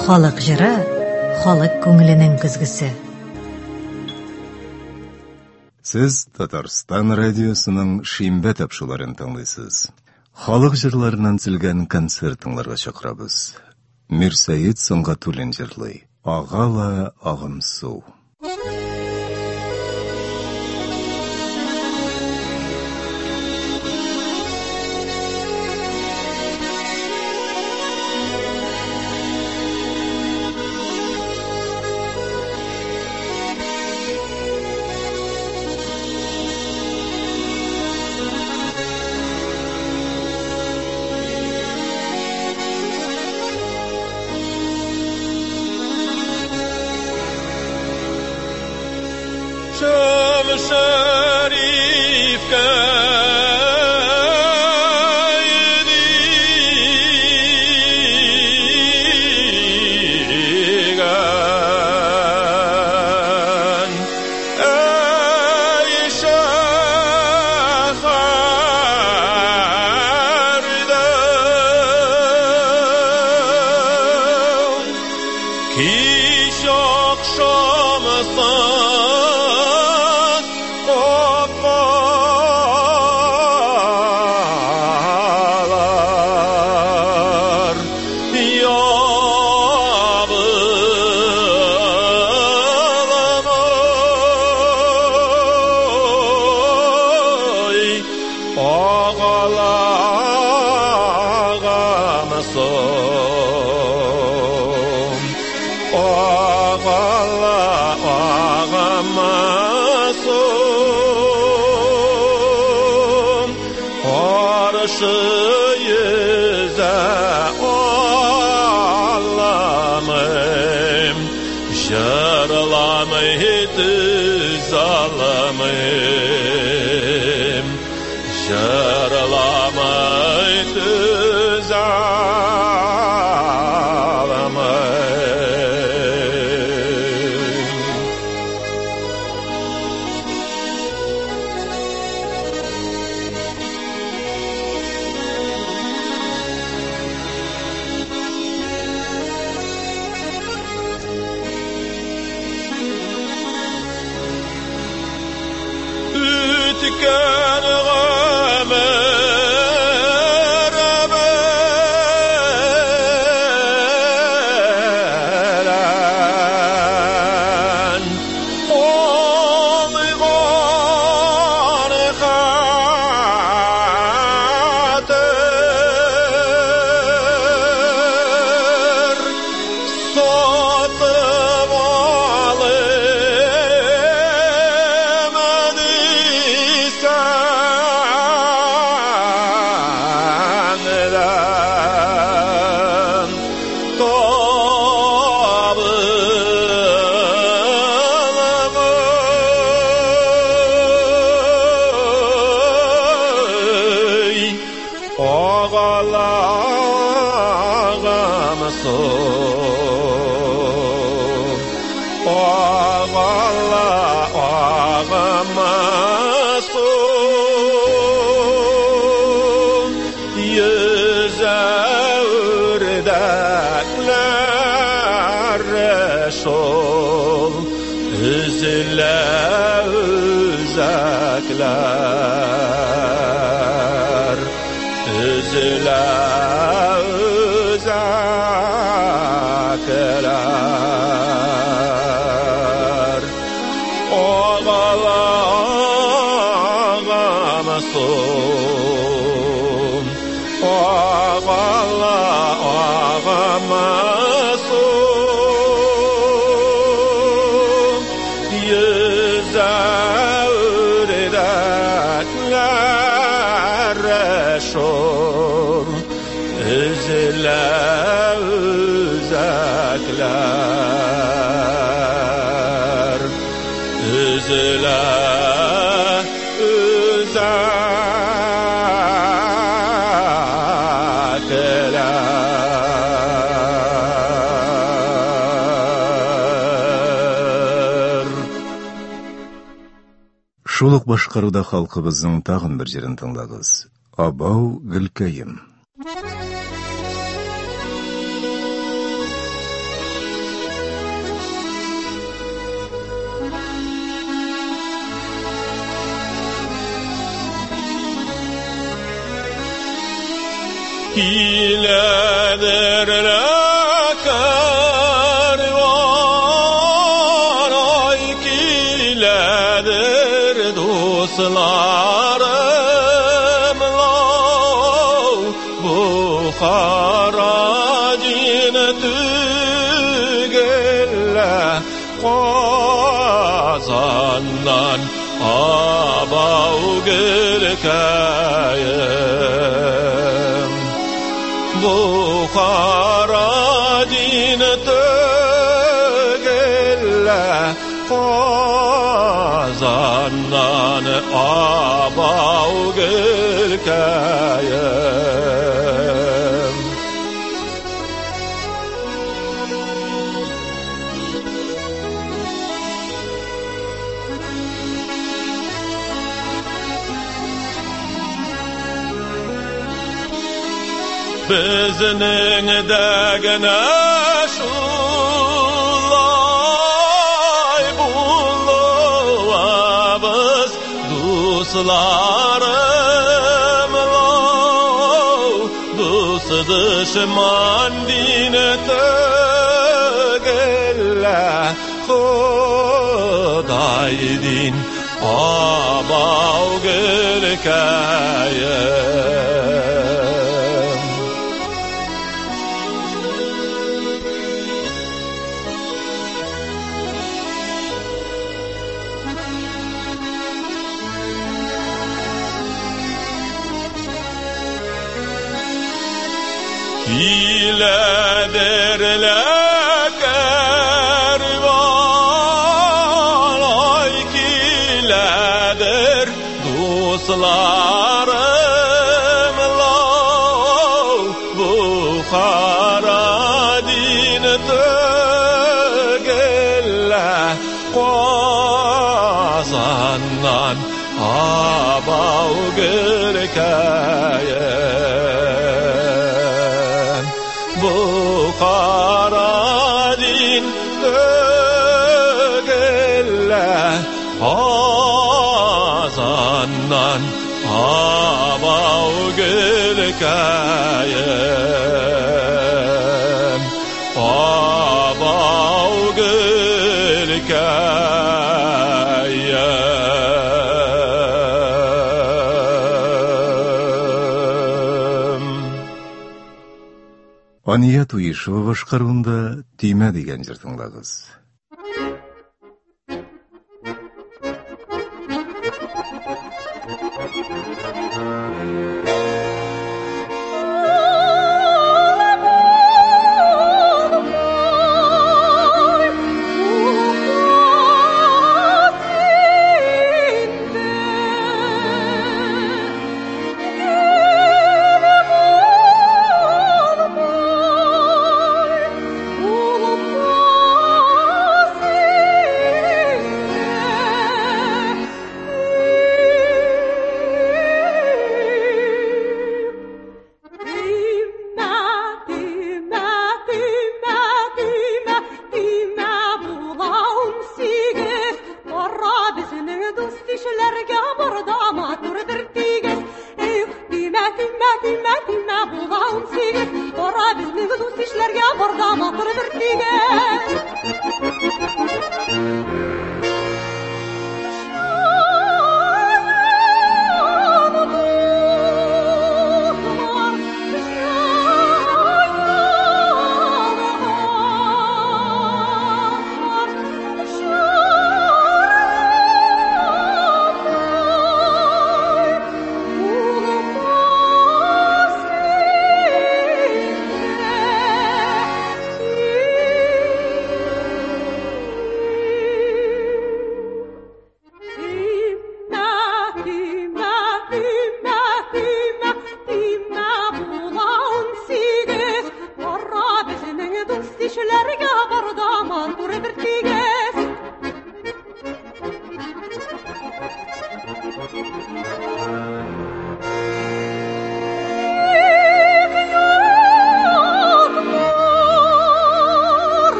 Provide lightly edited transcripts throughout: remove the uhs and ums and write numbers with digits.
Халык җыры, халык күңеленең көзгесе. Siz Татарстан радиосының шимбә тапшыларын тыңлыйсыз. Халык җырларынан тилгән концертыңларга чакырабыз. Мирсәет Сөнгатуллин җырлый. Агала агым су. Шулык башкаруда халкыбызның тагын бер җырын тыңлагыз. Абау Гөлкәем. Hiledir karvan ay kiledir dostlarım lav Bukhara cinetügelle Kazandan abav gülkayım Bukhara cinetügelle Kazandan abav gülkayım Bizning degine şulay bulabız dostlarım lav dost düşman dine tögelle Huday din abav gülkayım Hiledir kervan ay kiledir dostlarım lav Bukhara dini tögelle Kazandan abav gülkayım Bukhara din tögelle Kazandan abav gülkayım abav gülkayım Ания Туйышева башкаруында Түймә дигән җыр тыңлагыз.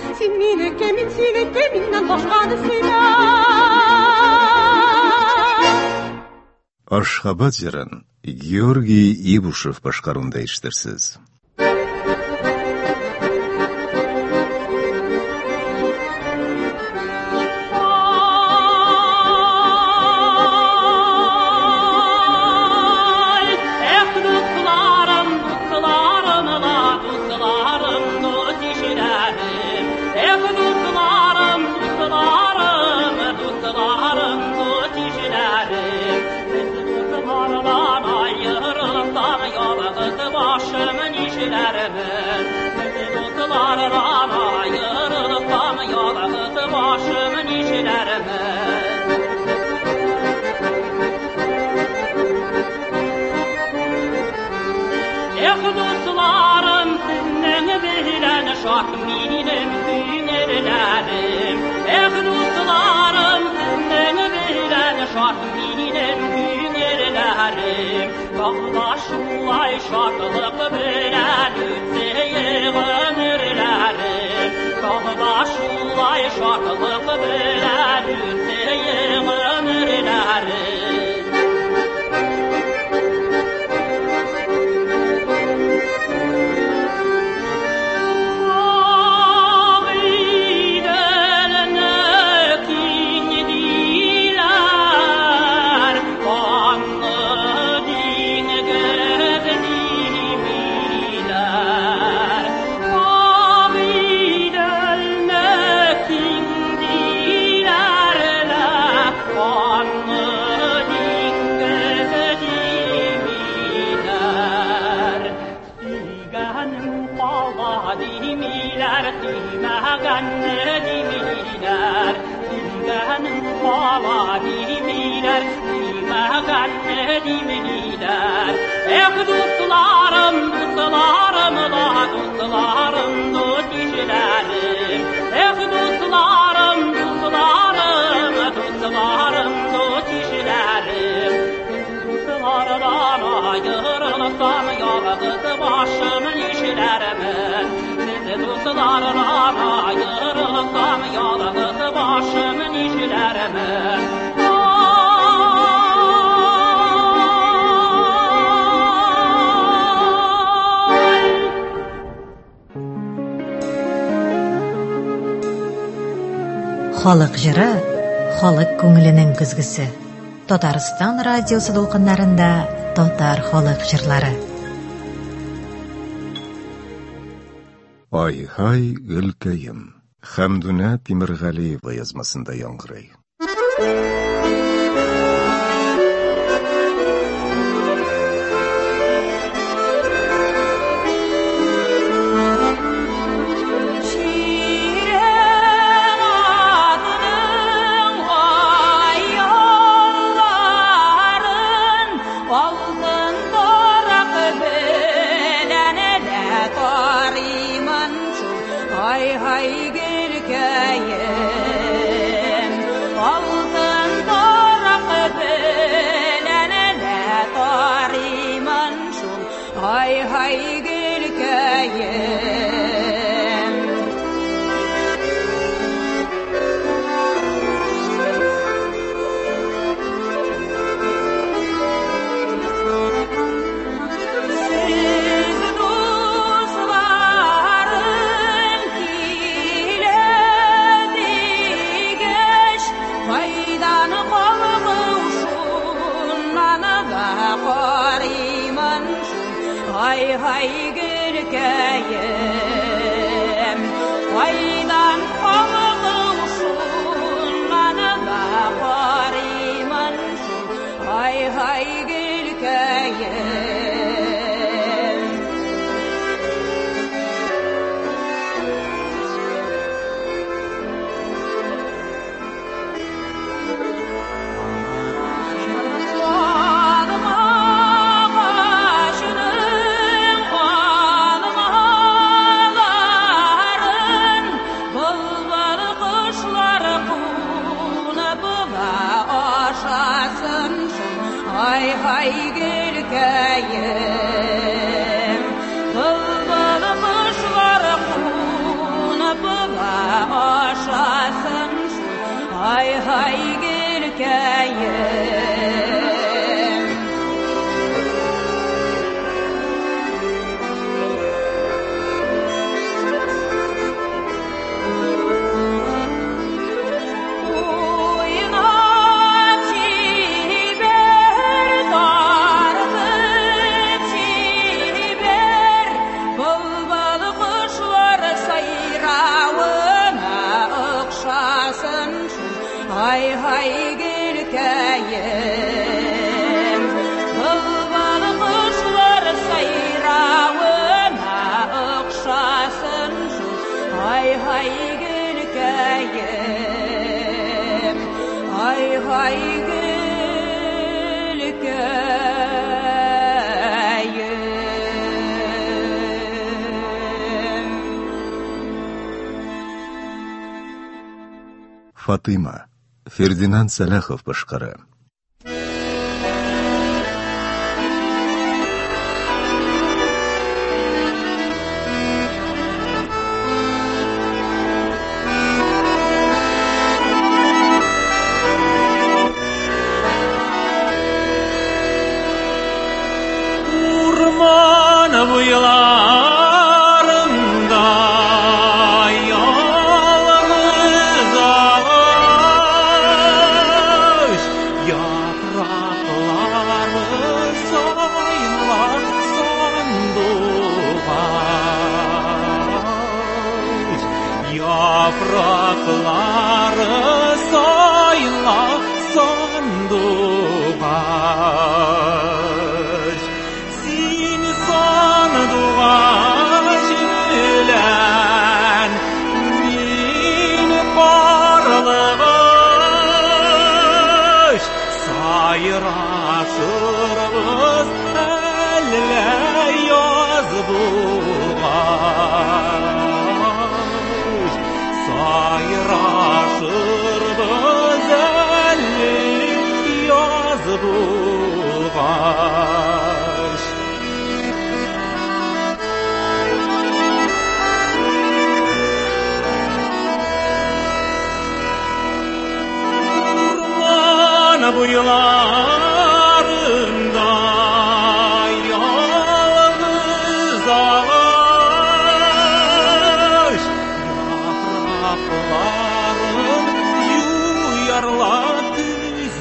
Сен менікі, мен сенікі, менен башқаны сүйме. Ашхабад жырын Георгий Ибушев башқаруында иштерсіз. Şak minim hünerlerim dostlarım senden bilen şak minim hünerlerim Dağdaşulay şaklık bilen ütseyi ömürlerim Dağdaşulay şaklık bilen ütseyi ömürlerim Başımın işlerimin sizi dostlardan ayırırsam yalnız başımın işlerimin Халық жыры, халық көңілінің күзгісі. Татарстан радиосы долқындарында татар халық жырлары. Ай-хай Гөлкәйім. Хәмдүнә Тимирғалиева язмасында яңгырай. Baba hay hay gülkeyim hay hay gülkeyim Bılbalı kuşlar sayravına ıkşasın şu hay hay gülkeyim hay hay gülkeyim Фатыма. Фердинанд Салахов башкары. Урман буйларында ялгыз ağaç, yaprakları saylar sandık ağaç. Yaprakları saylar sandık ağaç. Sin sandık ağaç bilen min parlığış sayraşırız elle yaz buğaç sayraşırız elle yaz buğaç boylarında yalnız ağaç yaprakların yuyarlar düz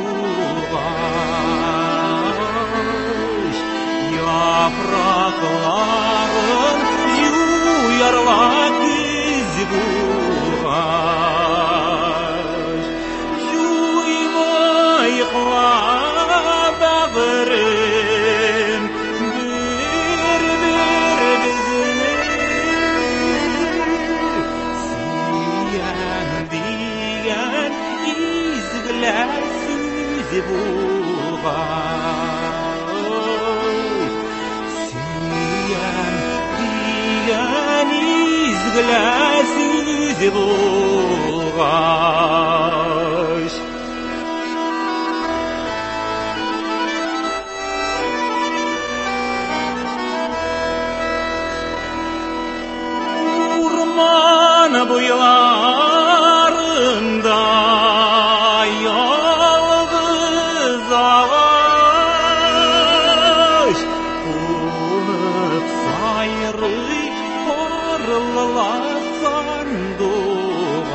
buğaç yaprakların yuyarlar düz buğaç bağırım bir bizini siyen diyen izgler süzü buğaç siyen diyen izgler süzü buğaç boylarında yalnız ağaç konup sayrı parlar sandık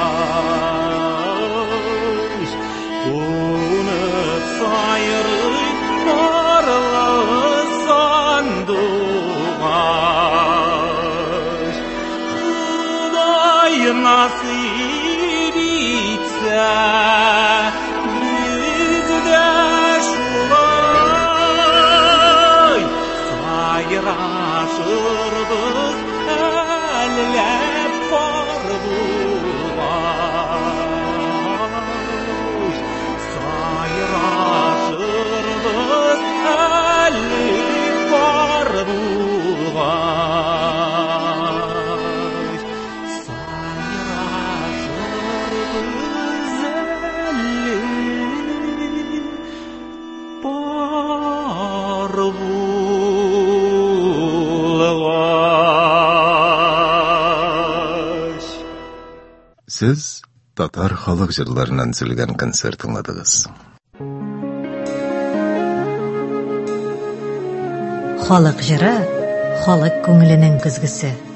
ağaç konup sayrı parlar sandık ağaç nasip etse bizde şulay sayraşırız ellep var buğaç sayraşırız ellep var buğaç Siz Татар халық жырларынан түзілген концерт тыңладыңыз. Халық жыры, халық көңілінің күзгісі.